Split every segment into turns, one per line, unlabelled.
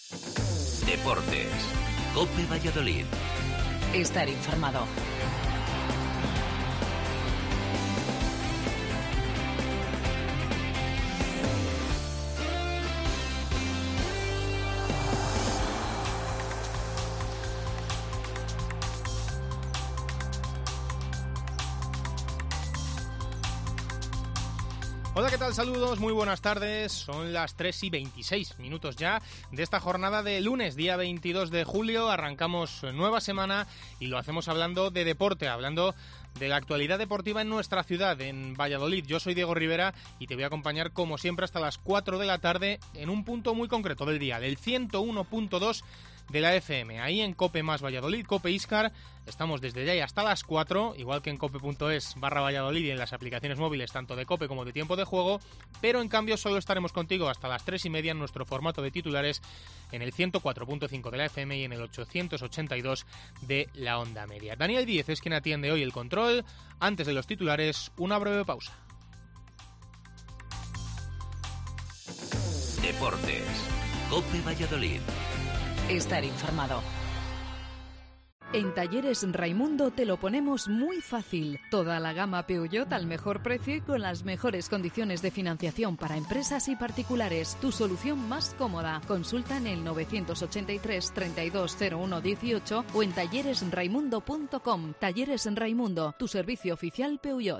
Deportes. COPE Valladolid.
Estar informado.
Hola, ¿qué tal? Saludos, muy buenas tardes. Son las 3:26 ya de esta jornada de lunes, día 22 de julio. Arrancamos nueva semana y lo hacemos hablando de deporte, hablando de la actualidad deportiva en nuestra ciudad, en Valladolid. Yo soy Diego Rivera y te voy a acompañar como siempre hasta las 4 de la tarde en un punto muy concreto del día, del 101.2 de la FM. Ahí en COPE más Valladolid, COPE Iscar, estamos desde ya y hasta las 4, igual que en cope.es/Valladolid y en las aplicaciones móviles tanto de COPE como de Tiempo de Juego, pero en cambio solo estaremos contigo hasta las 3:30 en nuestro formato de titulares en el 104.5 de la FM y en el 882 de la onda media. Daniel Díez es quien atiende hoy el control. Antes de los titulares, una breve pausa.
Deportes. COPE Valladolid.
Estar informado.
En Talleres Raimundo te lo ponemos muy fácil. Toda la gama Peugeot al mejor precio y con las mejores condiciones de financiación para empresas y particulares. Tu solución más cómoda. Consulta en el 983 3201 18 o en talleresraimundo.com. Talleres Raimundo, tu servicio oficial Peugeot.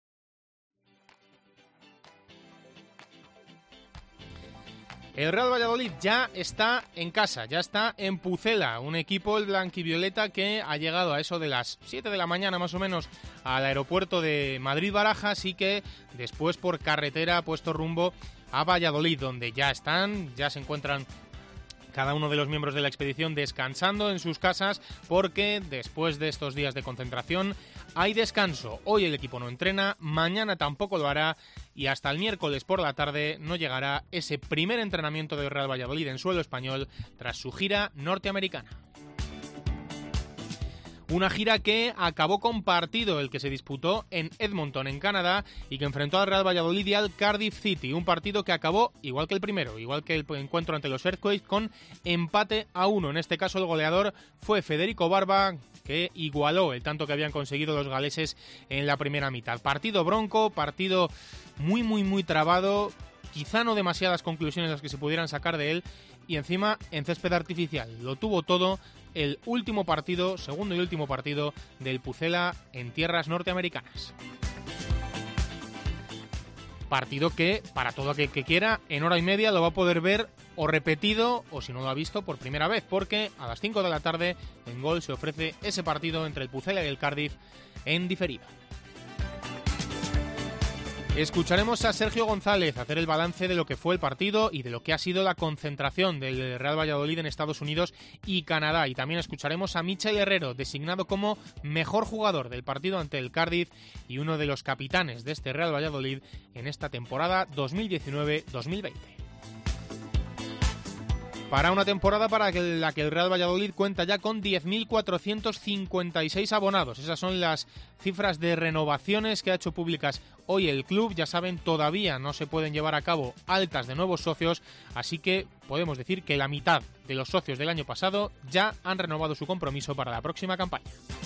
El Real Valladolid ya está en casa, ya está en Pucela, un equipo, el blanquivioleta, que ha llegado a eso de las 7 de la mañana más o menos al aeropuerto de Madrid-Barajas y que después por carretera ha puesto rumbo a Valladolid, donde ya se encuentran cada uno de los miembros de la expedición descansando en sus casas, porque después de estos días de concentración hay descanso. Hoy el equipo no entrena, mañana tampoco lo hará y hasta el miércoles por la tarde no llegará ese primer entrenamiento del Real Valladolid en suelo español tras su gira norteamericana. Una gira que acabó con partido, el que se disputó en Edmonton, en Canadá, y que enfrentó al Real Valladolid y al Cardiff City. Un partido que acabó igual que el primero, igual que el encuentro ante los Earthquakes, con empate a 1. En este caso el goleador fue Federico Barba, que igualó el tanto que habían conseguido los galeses en la primera mitad. Partido bronco, partido muy trabado, quizá no demasiadas conclusiones las que se pudieran sacar de él, y encima en césped artificial. Lo tuvo todo el último partido, segundo y último partido del Pucela en tierras norteamericanas. Partido que, para todo aquel que quiera, en hora y media lo va a poder ver o repetido, o si no lo ha visto, por primera vez, porque a las 5 de la tarde en Gol se ofrece ese partido entre el Pucela y el Cardiff en diferido. Escucharemos a Sergio González hacer el balance de lo que fue el partido y de lo que ha sido la concentración del Real Valladolid en Estados Unidos y Canadá. Y también escucharemos a Michel Herrero, designado como mejor jugador del partido ante el Cardiff y uno de los capitanes de este Real Valladolid en esta temporada 2019-2020. Para una temporada para la que el Real Valladolid cuenta ya con 10.456 abonados. Esas son las cifras de renovaciones que ha hecho públicas hoy el club. Ya saben, todavía no se pueden llevar a cabo altas de nuevos socios, así que podemos decir que la mitad de los socios del año pasado ya han renovado su compromiso para la próxima campaña.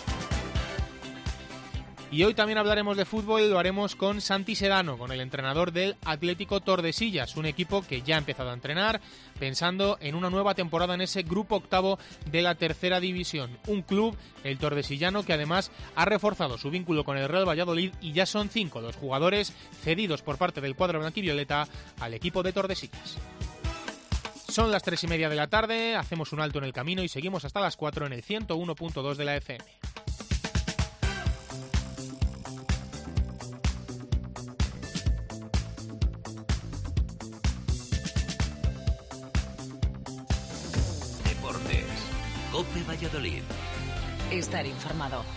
Y hoy también hablaremos de fútbol y lo haremos con Santi Sedano, con el entrenador del Atlético Tordesillas, un equipo que ya ha empezado a entrenar pensando en una nueva temporada en ese grupo octavo de la tercera división. Un club, el tordesillano, que además ha reforzado su vínculo con el Real Valladolid y ya son 5 los jugadores cedidos por parte del cuadro blanquivioleta al equipo de Tordesillas. Son las 3:30 de la tarde, hacemos un alto en el camino y seguimos hasta las 4 en el 101.2 de la FM.
COPE Valladolid.
Estar informado.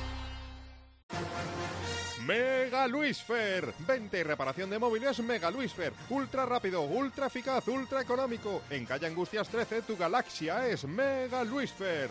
Mega Luisfer. Venta y reparación de móviles Mega Luisfer. Ultra rápido, ultra eficaz, ultra económico. En calle Angustias 13, tu galaxia es Mega Luisfer.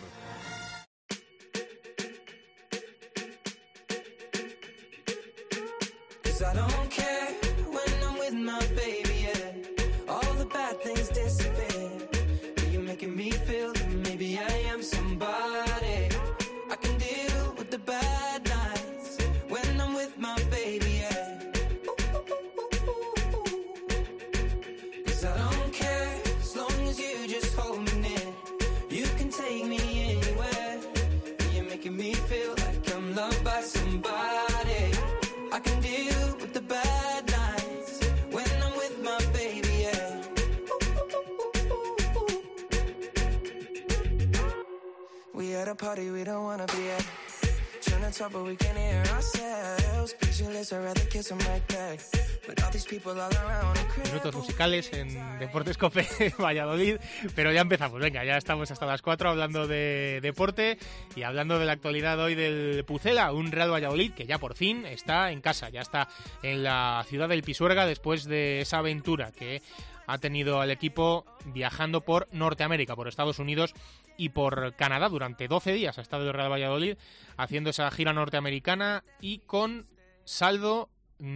Minutos musicales en Deportes COPE Valladolid, pero ya empezamos, venga, ya estamos hasta las 4 hablando de deporte y hablando de la actualidad hoy del Pucela, un Real Valladolid que ya por fin está en casa, ya está en la ciudad del Pisuerga después de esa aventura que ha tenido al equipo viajando por Norteamérica, por Estados Unidos y por Canadá. Durante 12 días ha estado el Real Valladolid haciendo esa gira norteamericana y con saldo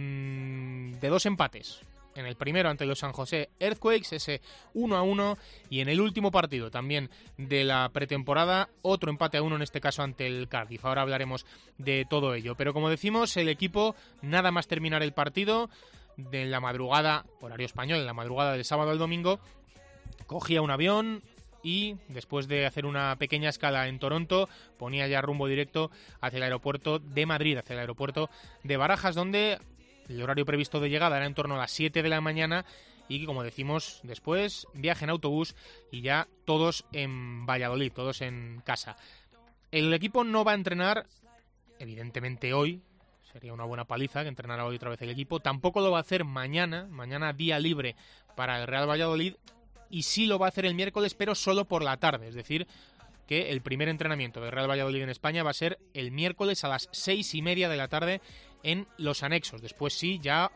de 2 empates. En el primero ante los San José Earthquakes, ese 1-1, y en el último partido también de la pretemporada, otro empate a 1, en este caso ante el Cardiff. Ahora hablaremos de todo ello. Pero como decimos, el equipo, nada más terminar el partido, de la madrugada, horario español, en la madrugada del sábado al domingo, cogía un avión y después de hacer una pequeña escala en Toronto, ponía ya rumbo directo hacia el aeropuerto de Madrid, hacia el aeropuerto de Barajas, donde el horario previsto de llegada era en torno a las 7 de la mañana y, como decimos, después viaje en autobús y ya todos en Valladolid, todos en casa. El equipo no va a entrenar, evidentemente hoy, sería una buena paliza que entrenara hoy otra vez el equipo. Tampoco lo va a hacer mañana día libre para el Real Valladolid, y sí lo va a hacer el miércoles, pero solo por la tarde. Es decir, que el primer entrenamiento del Real Valladolid en España va a ser el miércoles a las 6:30 de la tarde en los anexos. Después sí, ya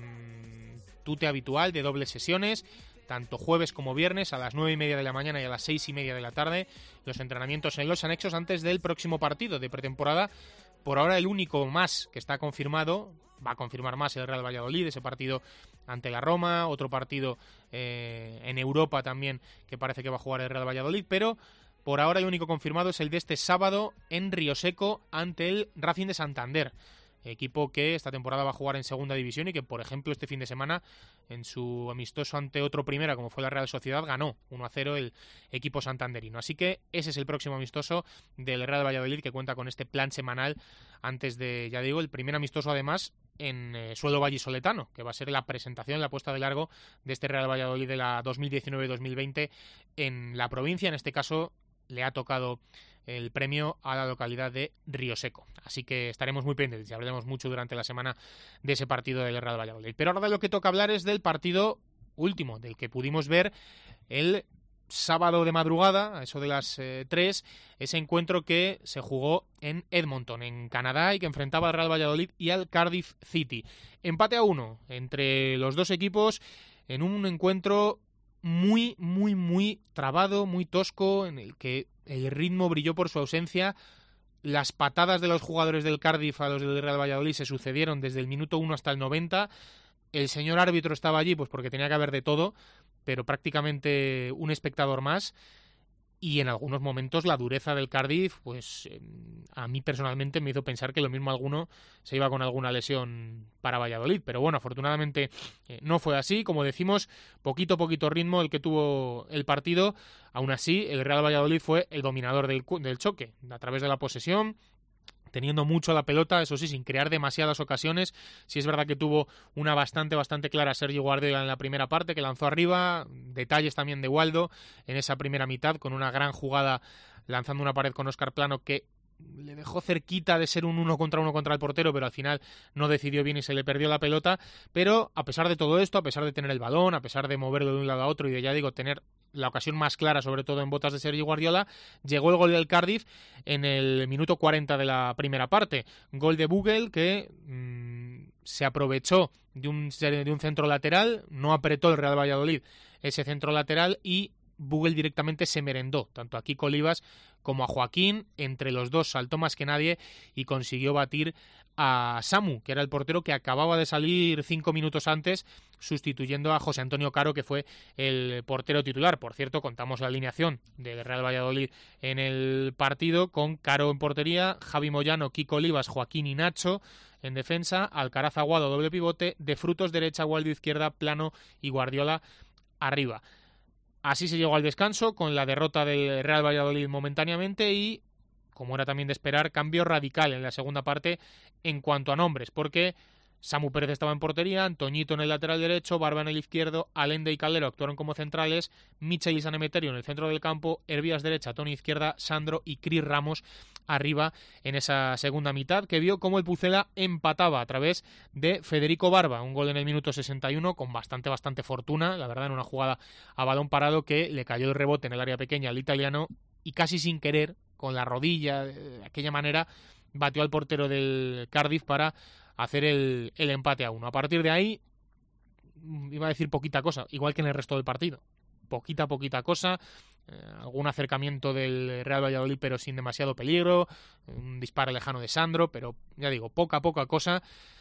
tute habitual de dobles sesiones, tanto jueves como viernes a las 9:30 de la mañana y a las 6:30 de la tarde, los entrenamientos en los anexos antes del próximo partido de pretemporada. Por ahora el único más que está confirmado, va a confirmar más el Real Valladolid, ese partido ante la Roma, otro partido en Europa también que parece que va a jugar el Real Valladolid, pero por ahora el único confirmado es el de este sábado en Río Seco ante el Racing de Santander, equipo que esta temporada va a jugar en segunda división y que, por ejemplo, este fin de semana en su amistoso ante otro primera, como fue la Real Sociedad, ganó 1-0 el equipo santanderino. Así que ese es el próximo amistoso del Real Valladolid, que cuenta con este plan semanal antes de, ya digo, el primer amistoso además en suelo vallisoletano, que va a ser la presentación, la puesta de largo de este Real Valladolid de la 2019-2020 en la provincia. En este caso le ha tocado el premio a la localidad de Río Seco. Así que estaremos muy pendientes y hablaremos mucho durante la semana de ese partido del Real Valladolid. Pero ahora de lo que toca hablar es del partido último, del que pudimos ver el sábado de madrugada, a eso de las 3, ese encuentro que se jugó en Edmonton, en Canadá, y que enfrentaba al Real Valladolid y al Cardiff City. Empate a 1 entre los dos equipos en un encuentro muy trabado, muy tosco, en el que el ritmo brilló por su ausencia. Las patadas de los jugadores del Cardiff a los del Real Valladolid se sucedieron desde el minuto 1 hasta el 90. El señor árbitro estaba allí pues porque tenía que haber de todo, pero prácticamente un espectador más. Y en algunos momentos la dureza del Cardiff, pues a mí personalmente me hizo pensar que lo mismo alguno se iba con alguna lesión para Valladolid. Pero bueno, afortunadamente no fue así. Como decimos, poquito ritmo el que tuvo el partido. Aún así, el Real Valladolid fue el dominador del choque, a través de la posesión, teniendo mucho la pelota, eso sí, sin crear demasiadas ocasiones. Sí es verdad que tuvo una bastante clara Sergio Guardiola en la primera parte, que lanzó arriba, detalles también de Waldo en esa primera mitad, con una gran jugada lanzando una pared con Óscar Plano que le dejó cerquita de ser un 1 contra 1 contra el portero, pero al final no decidió bien y se le perdió la pelota. Pero a pesar de todo esto, a pesar de tener el balón, a pesar de moverlo de un lado a otro y de, ya digo, tener la ocasión más clara, sobre todo en botas de Sergio Guardiola, llegó el gol del Cardiff en el minuto 40 de la primera parte. Gol de Bogle que se aprovechó de un centro lateral, no apretó el Real Valladolid ese centro lateral y Bogle directamente se merendó tanto a Kiko Olivas como a Joaquín. Entre los dos saltó más que nadie y consiguió batir a Samu, que era el portero que acababa de salir 5 minutos antes, sustituyendo a José Antonio Caro, que fue el portero titular. Por cierto, contamos la alineación del Real Valladolid en el partido, con Caro en portería, Javi Moyano, Kiko Olivas, Joaquín y Nacho en defensa, Alcaraz Aguado doble pivote, De Frutos derecha, Waldo izquierda, Plano y Guardiola arriba. Así se llegó al descanso, con la derrota del Real Valladolid momentáneamente y, como era también de esperar, cambio radical en la segunda parte en cuanto a nombres, porque Samu Pérez estaba en portería, Antoñito en el lateral derecho, Barba en el izquierdo, Allende y Calero actuaron como centrales, Michel y San Emeterio en el centro del campo, Hervías derecha, Toni izquierda, Sandro y Cris Ramos arriba en esa segunda mitad, que vio cómo el Pucela empataba a través de Federico Barba, un gol en el minuto 61 con bastante fortuna, la verdad, en una jugada a balón parado que le cayó el rebote en el área pequeña al italiano y casi sin querer, con la rodilla, de aquella manera, batió al portero del Cardiff para hacer el empate a 1. A partir de ahí, iba a decir poquita cosa, igual que en el resto del partido. Poquita cosa, algún acercamiento del Real Valladolid pero sin demasiado peligro, un disparo lejano de Sandro, pero ya digo, poca cosa,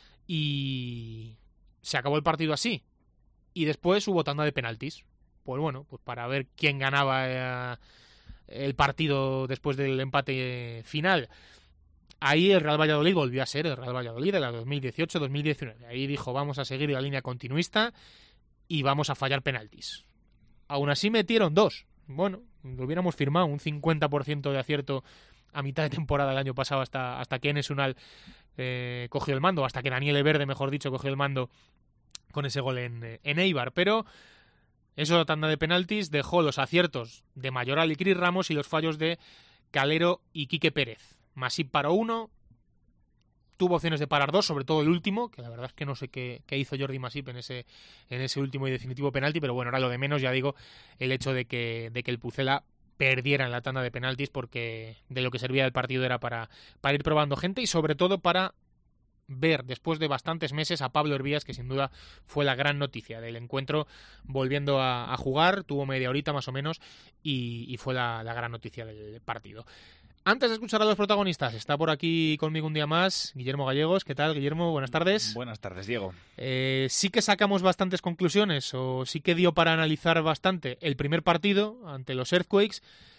y se acabó el partido así. Y después hubo tanda de penaltis. Pues bueno, pues para ver quién ganaba el partido después del empate final. Ahí el Real Valladolid volvió a ser el Real Valladolid de la 2018-2019. Ahí dijo, vamos a seguir la línea continuista y vamos a fallar penaltis. Aún así metieron 2. Bueno, lo hubiéramos firmado un 50% de acierto a mitad de temporada el año pasado hasta que Enes Unal cogió el mando, hasta que Daniel Everde, mejor dicho, cogió el mando con ese gol en Eibar. Pero eso, tanda de penaltis, dejó los aciertos de Mayoral y Cris Ramos y los fallos de Calero y Quique Pérez. Masip paró 1, tuvo opciones de parar 2, sobre todo el último, que la verdad es que no sé qué hizo Jordi Masip en ese último y definitivo penalti, pero bueno, era lo de menos, ya digo, el hecho de que el Pucela perdiera en la tanda de penaltis, porque de lo que servía el partido era para ir probando gente y sobre todo para ver después de bastantes meses a Pablo Hervías, que sin duda fue la gran noticia del encuentro, volviendo a jugar, tuvo media horita más o menos y fue la gran noticia del partido. Antes de escuchar a los protagonistas, está por aquí conmigo un día más Guillermo Gallegos. ¿Qué tal, Guillermo? Buenas tardes.
Buenas tardes, Diego.
Sí que sacamos bastantes conclusiones, o sí que dio para analizar bastante el primer partido ante los Earthquakes.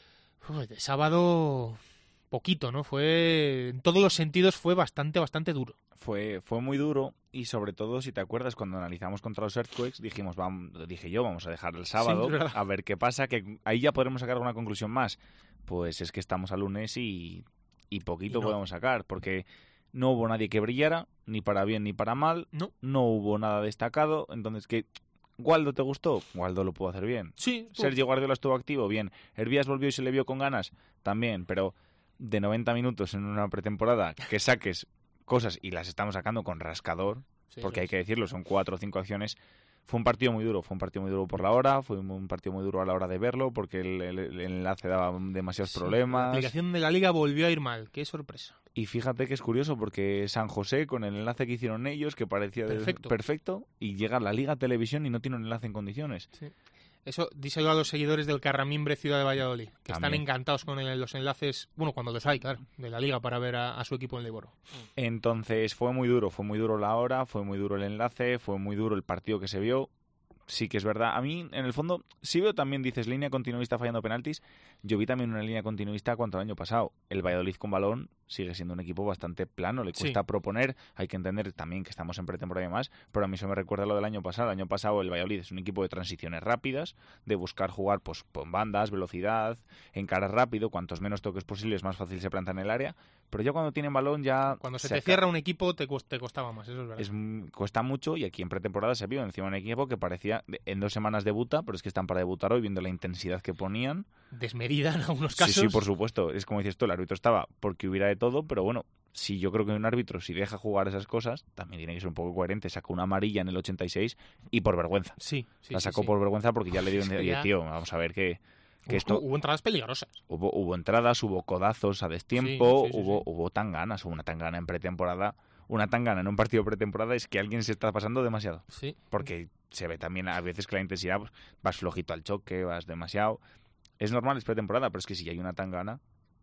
De sábado, poquito, ¿no? En todos los sentidos fue bastante duro.
Fue muy duro y sobre todo, si te acuerdas, cuando analizamos contra los Earthquakes, dije yo, vamos a dejar el sábado, sí, a ver qué pasa, que ahí ya podremos sacar alguna conclusión más. Pues es que estamos a lunes y poquito podemos sacar, porque no hubo nadie que brillara, ni para bien ni para mal, no hubo nada destacado, entonces que ¿Waldo te gustó? Waldo lo pudo hacer bien.
Sí.
Sergio Guardiola estuvo activo, bien. Hervías volvió y se le vio con ganas, también, pero de 90 minutos en una pretemporada que saques cosas y las estamos sacando con rascador, sí, porque hay que decirlo, son 4 o 5 acciones. Fue un partido muy duro por la hora, fue un partido muy duro a la hora de verlo, porque el enlace daba demasiados problemas.
La aplicación de la Liga volvió a ir mal, qué sorpresa.
Y fíjate que es curioso, porque San José, con el enlace que hicieron ellos, que parecía perfecto, y llega la Liga Televisión y no tiene un enlace en condiciones.
Sí. Eso díselo a los seguidores del Carramimbre Ciudad de Valladolid, que también están encantados con los enlaces, bueno, cuando los hay, claro, de la Liga para ver a su equipo en Leiboro.
Entonces fue muy duro la hora, fue muy duro el enlace, fue muy duro el partido que se vio. Sí que es verdad. A mí, en el fondo, sí veo también, dices, línea continuista fallando penaltis. Yo vi también una línea continuista cuanto al año pasado. El Valladolid con balón sigue siendo un equipo bastante plano, le cuesta proponer. Hay que entender también que estamos en pretemporada y demás, pero a mí eso me recuerda lo del año pasado. El año pasado el Valladolid es un equipo de transiciones rápidas, de buscar jugar pues con bandas, velocidad, encarar rápido, cuantos menos toques posibles más fácil se planta en el área. Pero ya cuando tienen balón ya...
Cuando se te cierra un equipo te costaba más, eso es verdad.
Cuesta mucho, y aquí en pretemporada se vio encima un equipo que parecía en 2 semanas debuta, pero es que están para debutar hoy, viendo la intensidad que ponían.
Desmedida en algunos casos.
Sí, por supuesto. Es como dices tú, el árbitro estaba porque hubiera de todo, pero bueno, si yo creo que un árbitro, si deja jugar esas cosas, también tiene que ser un poco coherente. Sacó una amarilla en el 86 y por vergüenza. La sacó por vergüenza porque ya le dieron oye, tío, vamos a ver que esto...
Hubo entradas peligrosas.
Hubo entradas, hubo codazos a destiempo, hubo tanganas, hubo una tangana en pretemporada. Una tangana en un partido pretemporada es que alguien se está pasando demasiado.
Sí.
Porque se ve también a veces que la intensidad, pues, vas flojito al choque, vas demasiado. Es normal, es pretemporada, pero es que si hay una tangana,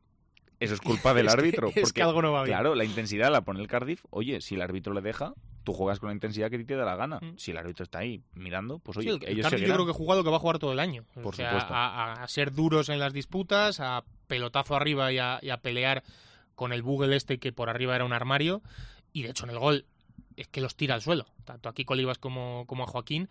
eso es culpa del árbitro.
Es que algo no va bien.
Claro, la intensidad la pone el Cardiff. Oye, si el árbitro le deja, tú juegas con la intensidad que te da la gana. Si el árbitro está ahí mirando, pues oye,
sí,
ellos
Cardiff
seguirán.
Yo creo que juega lo que va a jugar todo el año.
Por supuesto.
A ser duros en las disputas, a pelotazo arriba y a pelear con el Bugle que por arriba era un armario. Y de hecho en el gol es que los tira al suelo, tanto a Kiko Olivas como a Joaquín.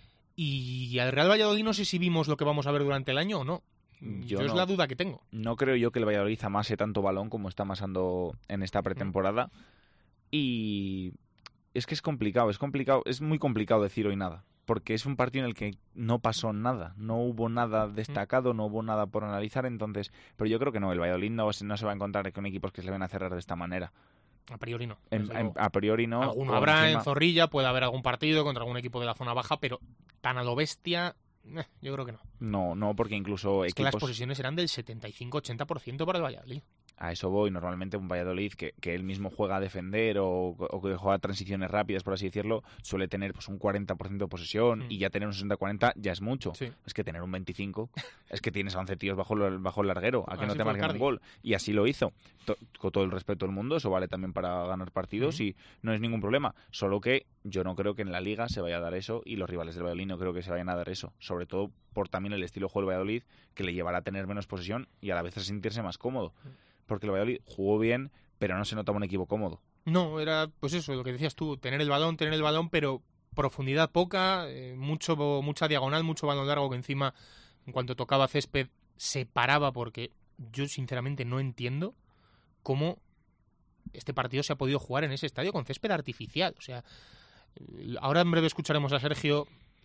Y al Real Valladolid no sé si vimos lo que vamos a ver durante el año o no. Yo es la duda que tengo.
No creo yo que el Valladolid amase tanto balón como está amasando en esta pretemporada. Y es que es muy complicado decir hoy nada, porque es un partido en el que no pasó nada, no hubo nada destacado, no hubo nada por analizar, entonces, pero yo creo que no, el Valladolid no se va a encontrar con equipos que se le van a cerrar de esta manera.
A priori no.
A priori no.
Alguno habrá en Zorrilla, puede haber algún partido contra algún equipo de la zona baja, pero tan a lo bestia, yo creo que no.
No, porque incluso
es que las posiciones eran del 75-80% para el Valladolid.
A eso voy. Normalmente un Valladolid que él mismo juega a defender o que juega transiciones rápidas, por así decirlo, suele tener pues un 40% de posesión y ya tener un 60-40 ya es mucho. Sí. Es que tener un 25 es que tienes a 11 tíos bajo el larguero, a que no te marquen un gol. Y así lo hizo. Con todo el respeto del mundo, eso vale también para ganar partidos y no es ningún problema. Solo que yo no creo que en la Liga se vaya a dar eso y los rivales del Valladolid no creo que se vayan a dar eso. Sobre todo por también el estilo de juego del Valladolid, que le llevará a tener menos posesión y a la vez a sentirse más cómodo. Porque el Valladolid jugó bien, pero no se notaba un equipo cómodo.
No, era pues eso, lo que decías tú, tener el balón, pero profundidad poca, mucha diagonal, mucho balón largo que encima, en cuanto tocaba césped, se paraba, porque yo sinceramente no entiendo cómo este partido se ha podido jugar en ese estadio con césped artificial. O sea, ahora en breve escucharemos a Sergio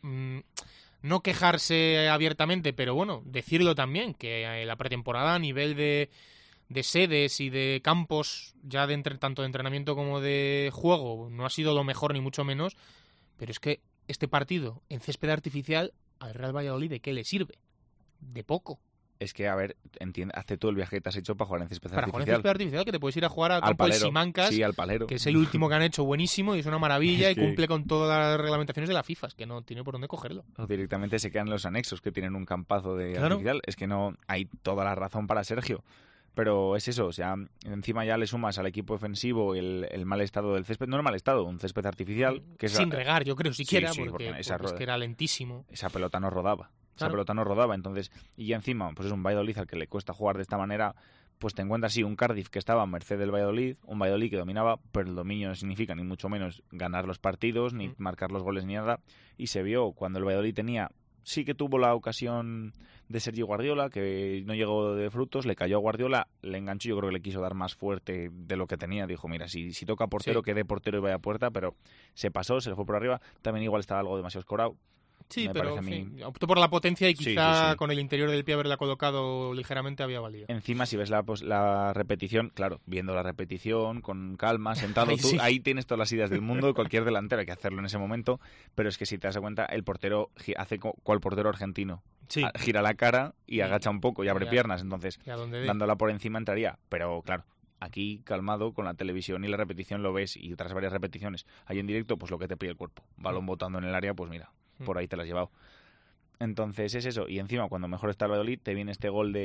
no quejarse abiertamente, pero bueno, decirlo también, que la pretemporada a nivel de sedes y de campos, ya tanto de entrenamiento como de juego, no ha sido lo mejor ni mucho menos, pero es que este partido en césped artificial al Real Valladolid, ¿de qué le sirve? De poco.
Es que, a ver, hace todo el viaje que te has hecho para jugar en césped artificial.
Para jugar en césped artificial, que te puedes ir a jugar al campo de Simancas,
sí, al Palero,
que es el último que han hecho buenísimo y es una maravilla y cumple con todas las reglamentaciones de la FIFA, es que no tiene por dónde cogerlo.
O directamente se quedan los anexos que tienen un campazo de artificial. Es que no hay toda la razón para Sergio. Pero es eso, o sea, encima ya le sumas al equipo ofensivo el mal estado del césped, no el mal estado, un césped artificial. Que
sin regar, yo creo, siquiera,
sí,
porque es que era lentísimo.
Esa pelota no rodaba. Esa pelota no rodaba, entonces, y encima, pues es un Valladolid al que le cuesta jugar de esta manera, pues te encuentras así un Cardiff que estaba a merced del Valladolid, un Valladolid que dominaba, pero el dominio no significa ni mucho menos ganar los partidos, ni marcar los goles ni nada, y se vio cuando el Valladolid sí que tuvo la ocasión de Sergi Guardiola, que no llegó de frutos, le cayó a Guardiola, le enganchó, yo creo que le quiso dar más fuerte de lo que tenía, dijo, mira, si toca portero, que dé portero y vaya a puerta, pero se pasó, se le fue por arriba, también igual estaba algo demasiado escorado.
Sí, pero optó por la potencia y quizá con el interior del pie haberla colocado ligeramente había valido.
Encima, si ves la repetición, claro, viendo la repetición con calma, sentado ahí tienes todas las ideas del mundo, cualquier delantero hay que hacerlo en ese momento, pero es que si te das cuenta, el portero hace cual portero argentino. Gira la cara y agacha un poco y abre piernas, entonces dándola por encima entraría, pero claro, aquí calmado con la televisión y la repetición lo ves y otras varias repeticiones. Ahí en directo, pues lo que te pide el cuerpo. Balón botando en el área, pues mira, por ahí te lo has llevado. Entonces es eso. Y encima, cuando mejor está el Valladolid, te viene este gol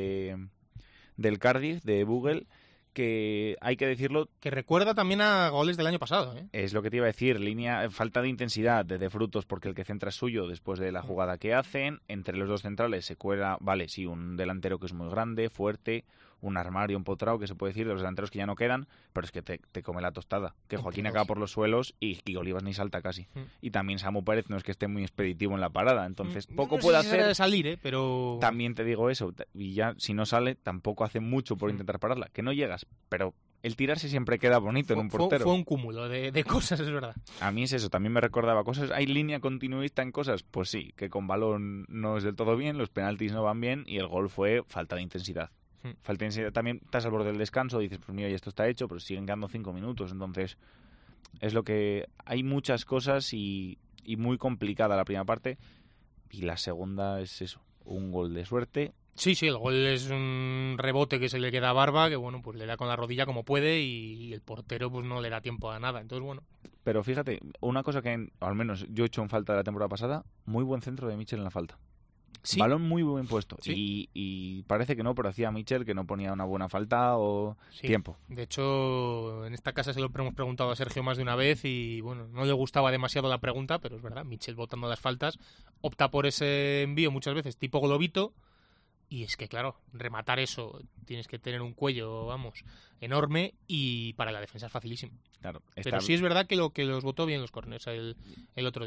del Cardiff, de Bugle, que hay que decirlo...
Que recuerda también a goles del año pasado, ¿eh?
Es lo que te iba a decir. Falta de intensidad, de frutos, porque el que centra es suyo después de la jugada que hacen. Entre los dos centrales se cuela, un delantero que es muy grande, fuerte, un armario empotrado, que se puede decir, de los delanteros que ya no quedan, pero es que te come la tostada. Que Joaquín acaba por los suelos y Olivas ni salta casi. Y también Samu Pérez no es que esté muy expeditivo en la parada, entonces poco puede hacer.
De salir, pero...
También te digo eso, y ya si no sale, tampoco hace mucho por intentar pararla. Que no llegas, pero el tirarse siempre queda bonito en un portero.
Fue un cúmulo de cosas, es verdad.
A mí es eso, también me recordaba cosas. ¿Hay línea continuista en cosas? Pues sí, que con balón no es del todo bien, los penaltis no van bien y el gol fue falta de intensidad. Falta de intensidad también, estás al borde del descanso, dices, pues mira, ya esto está hecho, pero siguen quedando 5 minutos, entonces es lo que... Hay muchas cosas y muy complicada la primera parte y la segunda es eso, un gol de suerte.
Sí, el gol es un rebote que se le queda a Barba, que bueno, pues le da con la rodilla como puede y el portero pues no le da tiempo a nada, entonces bueno.
Pero fíjate, una cosa que al menos yo he hecho en falta de la temporada pasada, muy buen centro de Michel en la falta. ¿Sí? Balón muy buen puesto. ¿Sí? Y parece que no, pero hacía Michel que no ponía una buena falta o tiempo.
De hecho, en esta casa se lo hemos preguntado a Sergio más de una vez y bueno, no le gustaba demasiado la pregunta, pero es verdad, Michel botando las faltas, opta por ese envío muchas veces tipo globito y es que claro, rematar eso tienes que tener un cuello, enorme y para la defensa es facilísimo.
Claro,
pero sí es verdad que los botó bien los córners el otro día.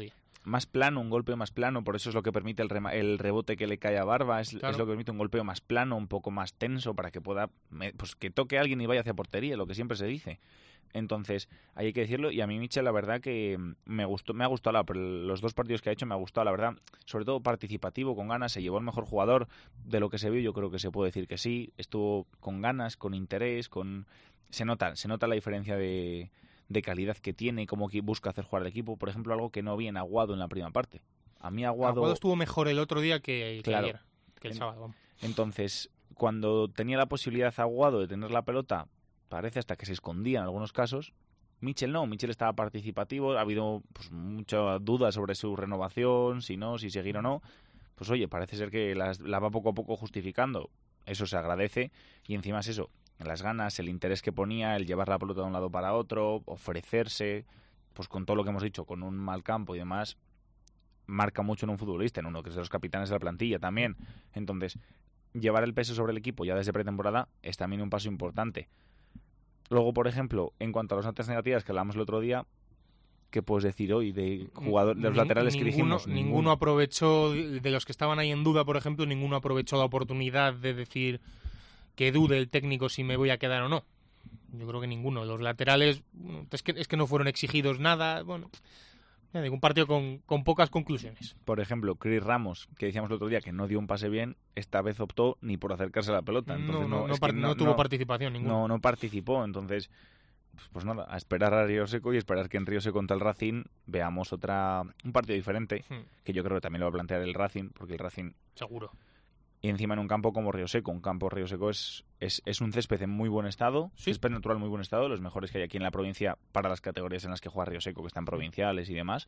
más plano, un golpeo más plano, por eso es lo que permite el rebote que le cae a Barba, es lo que permite un golpeo más plano, un poco más tenso, para que pueda, pues que toque a alguien y vaya hacia portería, lo que siempre se dice. Entonces, ahí hay que decirlo, y a mí Mitchell la verdad que me ha gustado, los 2 partidos que ha hecho me ha gustado, la verdad, sobre todo participativo, con ganas, se llevó el mejor jugador de lo que se vio, yo creo que se puede decir que sí, estuvo con ganas, con interés, se nota la diferencia de calidad que tiene y cómo busca hacer jugar al equipo, por ejemplo, algo que no vi en Aguado en la primera parte. A mí Aguado
estuvo mejor el otro día que ayer, que el sábado.
Entonces, cuando tenía la posibilidad Aguado de tener la pelota, parece hasta que se escondía en algunos casos. Mitchell no, Mitchell estaba participativo, ha habido pues mucha duda sobre su renovación, si seguir o no. Pues oye, parece ser que la va poco a poco justificando. Eso se agradece y encima es eso, las ganas, el interés que ponía, el llevar la pelota de un lado para otro, ofrecerse, pues con todo lo que hemos dicho, con un mal campo y demás, marca mucho en un futbolista, en uno que es de los capitanes de la plantilla también. Entonces, llevar el peso sobre el equipo ya desde pretemporada es también un paso importante. Luego, por ejemplo, en cuanto a las notas negativas que hablamos el otro día, ¿qué puedes decir hoy de los laterales que dijimos?
Ninguno aprovechó, de los que estaban ahí en duda, por ejemplo, ninguno aprovechó la oportunidad de decir que dude el técnico si me voy a quedar o no. Yo creo que ninguno. Los laterales es que no fueron exigidos nada. Bueno, un partido con pocas conclusiones.
Por ejemplo, Chris Ramos, que decíamos el otro día que no dio un pase bien, esta vez optó ni por acercarse a la pelota. Entonces
no tuvo participación ninguna.
No participó, entonces pues nada, a esperar a Río Seco y esperar que en Río Seco contra el Racing veamos un partido diferente, que yo creo que también lo va a plantear el Racing, porque el Racing...
Seguro.
Y encima en un campo como Río Seco. Un campo Río Seco es un césped en muy buen estado, césped natural en muy buen estado, los mejores que hay aquí en la provincia para las categorías en las que juega Río Seco, que están provinciales y demás.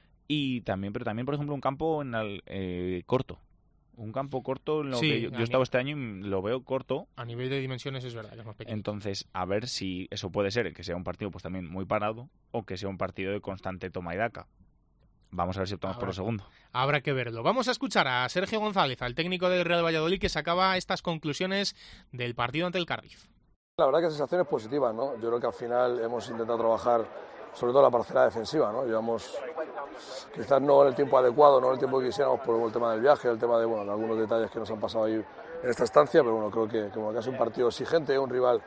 Pero también, por ejemplo, un campo corto. Un campo corto, en lo que yo he estado este año y lo veo corto.
A nivel de dimensiones es verdad que es más pequeño.
Entonces, a ver si eso puede ser, que sea un partido pues también muy parado o que sea un partido de constante toma y daca. Vamos a ver si optamos por lo segundo.
Habrá que verlo. Vamos a escuchar a Sergio González, al técnico del Real Valladolid, que sacaba estas conclusiones del partido ante el Cardiff.
La verdad que sensaciones positivas, ¿no? Yo creo que al final hemos intentado trabajar sobre todo la parcela defensiva, ¿no? Llevamos quizás no en el tiempo adecuado, no en el tiempo que quisiéramos por el tema del viaje, el tema de algunos detalles que nos han pasado ahí en esta estancia, pero bueno, creo que ha sido un partido exigente, un rival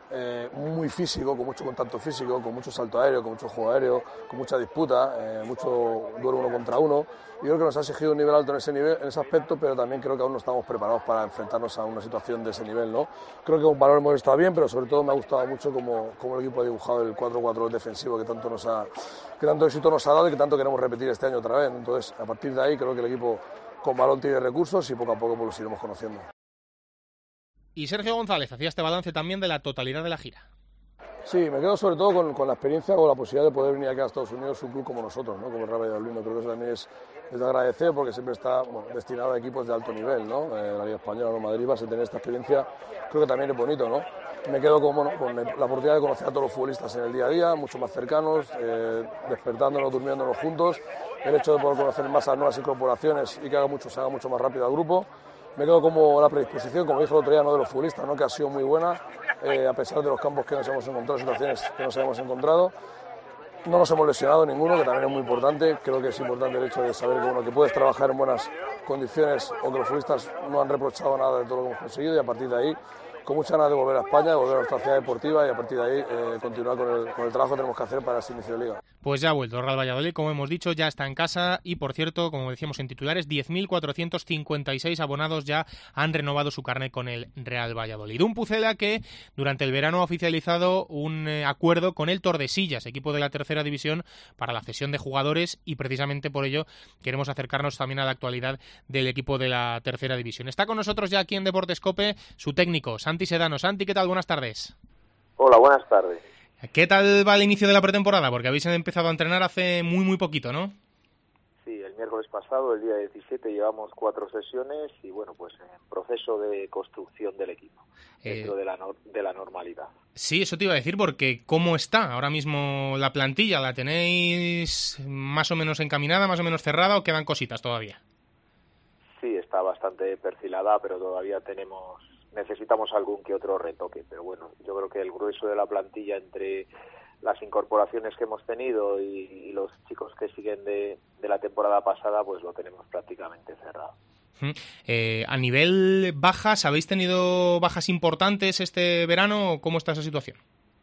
muy físico, con mucho contacto físico, con mucho salto aéreo, con mucho juego aéreo, con mucha disputa, mucho duelo 1 contra 1. Y creo que nos ha exigido un nivel alto en ese aspecto, pero también creo que aún no estamos preparados para enfrentarnos a una situación de ese nivel, ¿no? Creo que con valor hemos estado bien, pero sobre todo me ha gustado mucho cómo el equipo ha dibujado el 4-4 defensivo que tanto éxito nos ha dado y que tanto queremos repetir este año otra vez. Entonces, a partir de ahí creo que el equipo con balón tiene recursos y poco a poco pues los iremos conociendo.
Y Sergio González hacía este balance también de la totalidad de la gira.
Sí, me quedo sobre todo con la experiencia o la posibilidad de poder venir aquí a Estados Unidos un club como nosotros, ¿no? Como el Real Valladolid. Creo que eso también es de agradecer porque siempre está destinado a equipos de alto nivel, ¿no? La Liga Española, Madrid, vas a tener esta experiencia, creo que también es bonito, ¿no? Me quedo con la oportunidad de conocer a todos los futbolistas en el día a día, mucho más cercanos, despertándonos, durmiéndonos juntos, el hecho de poder conocer más a las nuevas incorporaciones y que se haga mucho más rápido al grupo. Me quedo como la predisposición, como dijo el otro día, de los futbolistas, ¿no? Que ha sido muy buena, a pesar de los campos que nos hemos encontrado, situaciones que nos hemos encontrado. No nos hemos lesionado ninguno, que también es muy importante. Creo que es importante el hecho de saber que puedes trabajar en buenas condiciones o que los futbolistas no han reprochado nada de todo lo que hemos conseguido y a partir de ahí, con mucha ganas de volver a España, de volver a nuestra ciudad deportiva y a partir de ahí continuar con el trabajo que tenemos que hacer para este inicio de liga.
Pues ya ha vuelto el Real Valladolid, como hemos dicho, ya está en casa y, por cierto, como decíamos en titulares, 10.456 abonados ya han renovado su carnet con el Real Valladolid. Un Pucela que durante el verano ha oficializado un acuerdo con el Tordesillas, equipo de la tercera división, para la cesión de jugadores y precisamente por ello queremos acercarnos también a la actualidad del equipo de la tercera división. Está con nosotros ya aquí en Deportes COPE su técnico, Santi Sedano. Santi, ¿qué tal? Buenas tardes.
Hola, buenas tardes.
¿Qué tal va el inicio de la pretemporada? Porque habéis empezado a entrenar hace muy poquito, ¿no?
Sí, el miércoles pasado, el día 17, llevamos 4 sesiones y bueno, pues en proceso de construcción del equipo, dentro de la normalidad.
Sí, eso te iba a decir, porque ¿cómo está ahora mismo la plantilla? ¿La tenéis más o menos encaminada, más o menos cerrada o quedan cositas todavía?
Sí, está bastante perfilada, pero todavía necesitamos algún que otro retoque, pero bueno, yo creo que el grueso de la plantilla entre las incorporaciones que hemos tenido y los chicos que siguen de la temporada pasada, pues lo tenemos prácticamente cerrado.
A nivel bajas, ¿habéis tenido bajas importantes este verano? ¿Cómo está esa situación?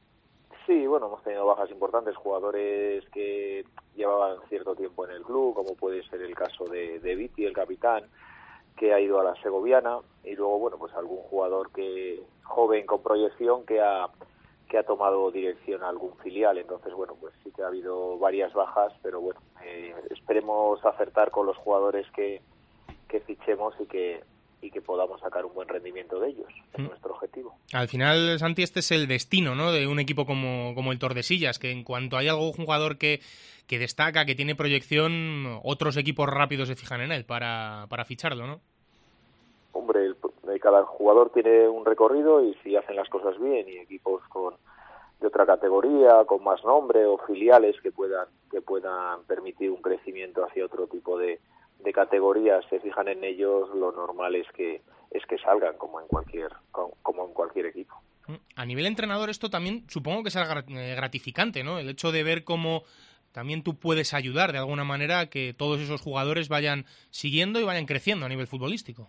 Sí, bueno, hemos tenido bajas importantes, jugadores que llevaban cierto tiempo en el club, como puede ser el caso de Viti, el capitán, que ha ido a la Segoviana, y luego, bueno, pues algún jugador joven con proyección que ha tomado dirección a algún filial. Entonces, bueno, pues sí que ha habido varias bajas, pero bueno, esperemos acertar con los jugadores que fichemos y que podamos sacar un buen rendimiento de ellos. Es nuestro objetivo.
Al final, Santi, este es el destino, ¿no?, de un equipo como el Tordesillas, que en cuanto hay algún jugador que destaca, que tiene proyección, otros equipos rápidos se fijan en él para ficharlo, ¿no?
Hombre, cada jugador tiene un recorrido y si hacen las cosas bien y equipos de otra categoría, con más nombre o filiales que puedan permitir un crecimiento hacia otro tipo de categorías, se fijan en ellos, lo normal es que salgan como en cualquier equipo.
A nivel entrenador, esto también supongo que será gratificante, ¿no? El hecho de ver cómo también tú puedes ayudar de alguna manera a que todos esos jugadores vayan siguiendo y vayan creciendo a nivel futbolístico.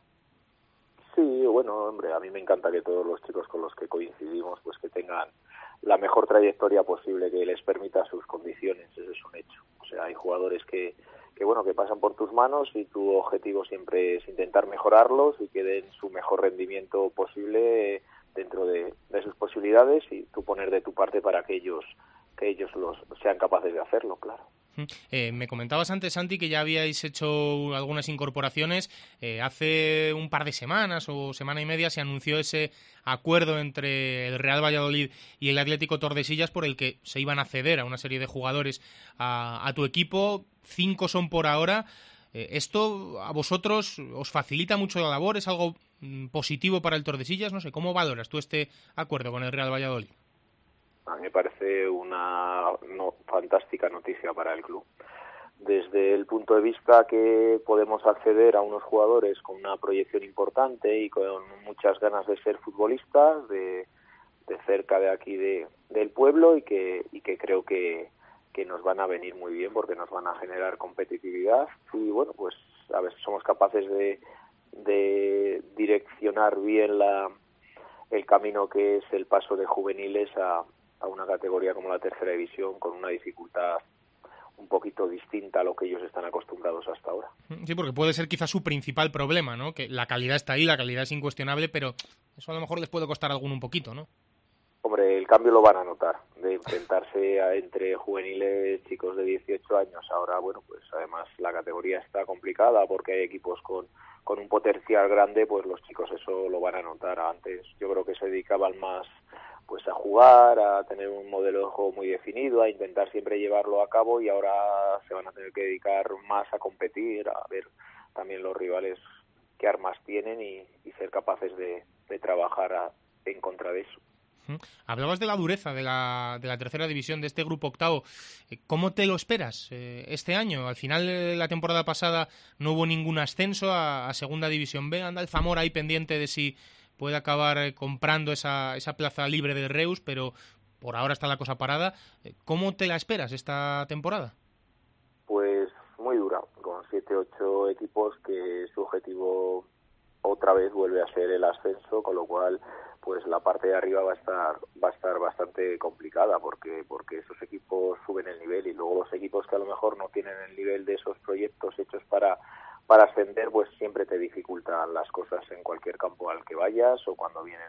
Sí, bueno, hombre, a mí me encanta que todos los chicos con los que coincidimos pues que tengan la mejor trayectoria posible que les permita sus condiciones, eso es un hecho. O sea, hay jugadores que pasan por tus manos y tu objetivo siempre es intentar mejorarlos y que den su mejor rendimiento posible dentro de sus posibilidades y tú poner de tu parte para que ellos sean capaces de hacerlo, claro.
Me comentabas antes, Santi, que ya habíais hecho algunas incorporaciones. Hace un par de semanas o semana y media se anunció ese acuerdo entre el Real Valladolid y el Atlético Tordesillas por el que se iban a ceder a una serie de jugadores a tu equipo. 5 son por ahora. ¿Esto a vosotros os facilita mucho la labor? ¿Es algo positivo para el Tordesillas? No sé, ¿cómo valoras tú este acuerdo con el Real Valladolid?
A mí me parece una fantástica noticia para el club. Desde el punto de vista que podemos acceder a unos jugadores con una proyección importante y con muchas ganas de ser futbolistas, de cerca de aquí del pueblo y que creo que nos van a venir muy bien porque nos van a generar competitividad y bueno, pues a ver si somos capaces de direccionar bien el camino que es el paso de juveniles a una categoría como la tercera división con una dificultad un poquito distinta a lo que ellos están acostumbrados hasta ahora.
Sí, porque puede ser quizás su principal problema, ¿no? Que la calidad está ahí, la calidad es incuestionable, pero eso a lo mejor les puede costar un poquito, ¿no?
Hombre, el cambio lo van a notar, de enfrentarse entre juveniles, chicos de 18 años. Ahora, bueno, pues además la categoría está complicada porque hay equipos con un potencial grande, pues los chicos eso lo van a notar. Antes yo creo que se dedicaban más pues a jugar, a tener un modelo de juego muy definido, a intentar siempre llevarlo a cabo y ahora se van a tener que dedicar más a competir, a ver también los rivales qué armas tienen y ser capaces de trabajar en contra de eso.
Hablabas de la dureza de la tercera división, de este grupo octavo. ¿Cómo te lo esperas este año? Al final, la temporada pasada no hubo ningún ascenso a segunda división B. Anda el Zamora ahí pendiente de si puede acabar comprando esa plaza libre del Reus, pero por ahora está la cosa parada. ¿Cómo te la esperas esta temporada?
Pues muy dura, con 7-8 equipos que su objetivo otra vez vuelve a ser el ascenso, con lo cual pues la parte de arriba va a estar bastante complicada porque esos equipos suben el nivel y luego los equipos que a lo mejor no tienen el nivel de esos proyectos hechos para ascender, pues siempre te dificultan las cosas en cualquier campo al que vayas o cuando vienen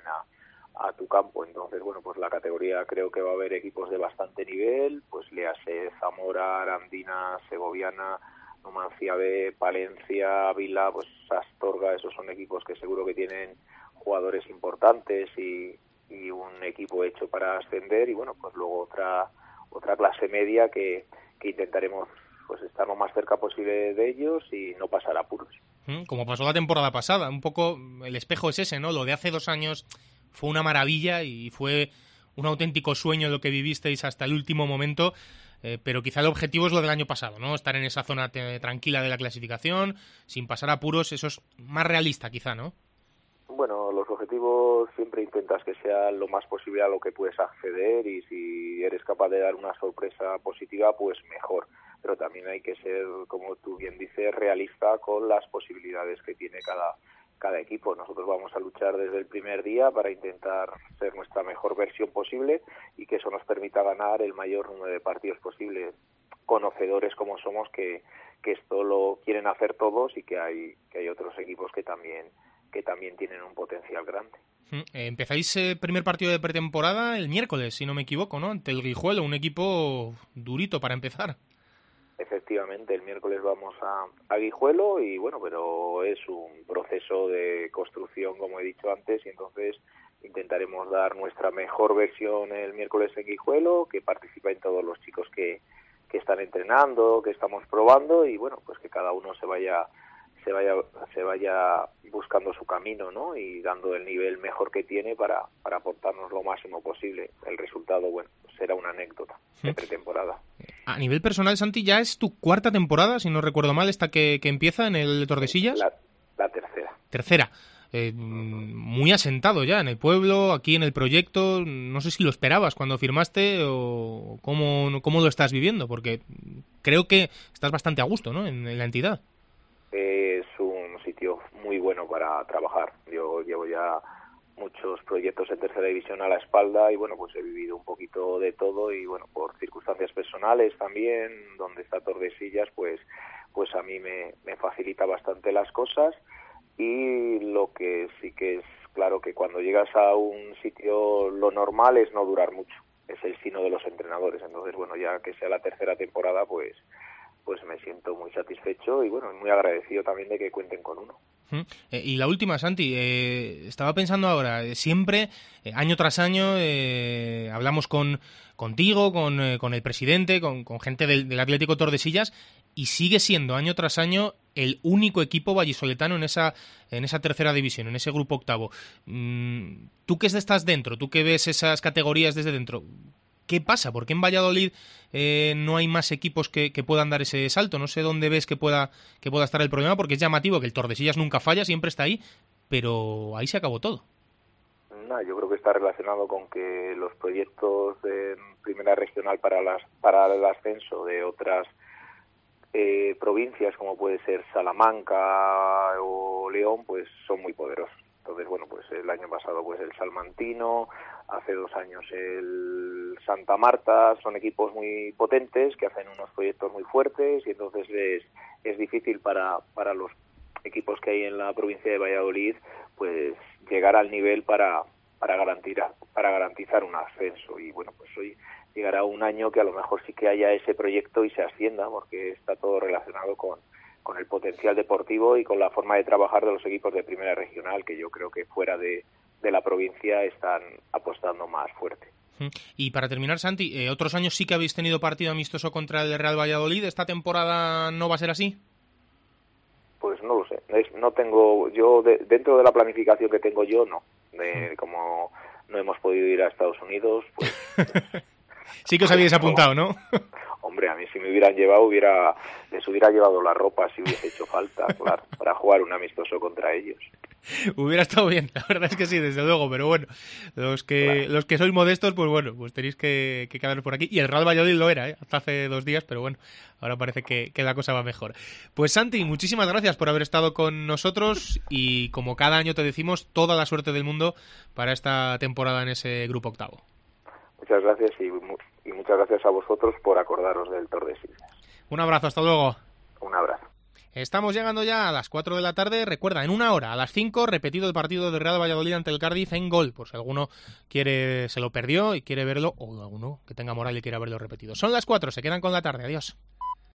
a tu campo. Entonces, bueno, pues la categoría creo que va a haber equipos de bastante nivel, pues léase Zamora, Arandina, Segoviana, Numancia B, Palencia, Ávila, pues Astorga, esos son equipos que seguro que tienen jugadores importantes y un equipo hecho para ascender y bueno, pues luego otra clase media que intentaremos pues estar lo más cerca posible de ellos y no pasar apuros.
Como pasó la temporada pasada, un poco el espejo es ese, ¿no? Lo de hace 2 años fue una maravilla y fue un auténtico sueño lo que vivisteis hasta el último momento, pero quizá el objetivo es lo del año pasado, ¿no? Estar en esa zona tranquila de la clasificación, sin pasar apuros, eso es más realista quizá, ¿no?
Bueno, los objetivos siempre intentas que sean lo más posible a lo que puedes acceder, y si eres capaz de dar una sorpresa positiva, pues mejor. Pero también hay que ser, como tú bien dices, realista con las posibilidades que tiene cada equipo. Nosotros vamos a luchar desde el primer día para intentar ser nuestra mejor versión posible y que eso nos permita ganar el mayor número de partidos posible, conocedores como somos que esto lo quieren hacer todos y que hay otros equipos que también tienen un potencial grande.
Empezáis el primer partido de pretemporada el miércoles, si no me equivoco, ¿no? Ante el Guijuelo, un equipo durito para empezar.
Efectivamente, el miércoles vamos a Guijuelo y bueno, pero es un proceso de construcción, como he dicho antes, y entonces intentaremos dar nuestra mejor versión el miércoles en Guijuelo, que participen todos los chicos que están entrenando, que estamos probando, y bueno, pues que cada uno se vaya buscando su camino, ¿no? Y dando el nivel mejor que tiene para aportarnos lo máximo posible. El resultado, bueno, será una anécdota de pretemporada.
A nivel personal, Santi, ya es tu cuarta temporada, si no recuerdo mal, esta que empieza en el Tordesillas.
La tercera.
Tercera. Muy asentado ya en el pueblo, aquí en el proyecto. No sé si lo esperabas cuando firmaste o cómo lo estás viviendo, porque creo que estás bastante a gusto, ¿no? en la entidad.
Es un sitio muy bueno para trabajar. Yo llevo ya muchos proyectos en tercera división a la espalda y bueno, pues he vivido un poquito de todo y bueno, por circunstancias personales también, donde está Tordesillas, pues a mí me facilita bastante las cosas, y lo que sí que es claro que cuando llegas a un sitio lo normal es no durar mucho, es el sino de los entrenadores. Entonces bueno, ya que sea la tercera temporada, pues me siento muy satisfecho y bueno, muy agradecido también de que cuenten con uno.
Y la última, Santi, estaba pensando ahora, siempre, año tras año, hablamos contigo, con el presidente, con gente del Atlético Tordesillas, y sigue siendo año tras año el único equipo vallisoletano en esa tercera división, en ese grupo octavo. Tú que estás dentro, tú que ves esas categorías desde dentro, ¿qué pasa? ¿Por qué en Valladolid no hay más equipos que puedan dar ese salto? No sé dónde ves que pueda estar el problema, porque es llamativo que el Tordesillas nunca falla, siempre está ahí, pero ahí se acabó todo.
Yo creo que está relacionado con que los proyectos de primera regional para el ascenso de otras provincias, como puede ser Salamanca o León, pues son muy poderosos. Entonces, bueno, pues el año pasado pues el Salmantino, hace 2 años el Santa Marta, son equipos muy potentes que hacen unos proyectos muy fuertes y entonces es difícil para los equipos que hay en la provincia de Valladolid pues llegar al nivel para garantizar un ascenso. Y bueno, pues hoy llegará un año que a lo mejor sí que haya ese proyecto y se ascienda, porque está todo relacionado con el potencial deportivo y con la forma de trabajar de los equipos de primera regional, que yo creo que fuera de la provincia están apostando más fuerte.
Y para terminar, Santi, otros años sí que habéis tenido partido amistoso contra el Real Valladolid. ¿Esta temporada no va a ser así?
Pues no lo sé. No tengo yo dentro de la planificación que tengo yo, no. Como no hemos podido ir a Estados Unidos, pues
sí que os habéis apuntado, ¿no?
Hombre, a mí si me hubieran llevado, les hubiera llevado la ropa si hubiese hecho falta, claro, para jugar un amistoso contra ellos.
Hubiera estado bien, la verdad es que sí, desde luego, pero bueno, los que sois modestos, pues bueno, pues tenéis que quedaros por aquí. Y el Real Valladolid lo era, hasta hace 2 días, pero bueno, ahora parece que la cosa va mejor. Pues Santi, muchísimas gracias por haber estado con nosotros y como cada año te decimos, toda la suerte del mundo para esta temporada en ese grupo octavo.
Muchas gracias y muchas gracias a vosotros por acordaros del Tordesillas.
Un abrazo, hasta luego.
Un abrazo.
Estamos llegando ya a las 4 de la tarde. Recuerda, en 1 hora, a las 5, repetido el partido de Real Valladolid ante el Cardiff en Gol. Por si alguno se lo perdió y quiere verlo, o alguno que tenga moral y quiera verlo repetido. Son las 4, se quedan con la tarde. Adiós.